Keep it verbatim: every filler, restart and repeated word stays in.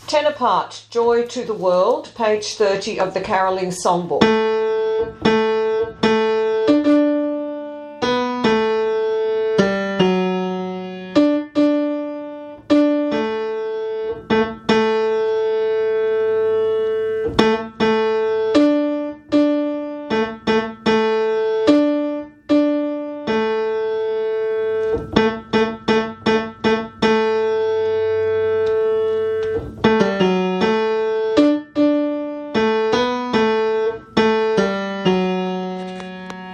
Tenor part, Joy to the World, page thirty of the Carolling Songbook.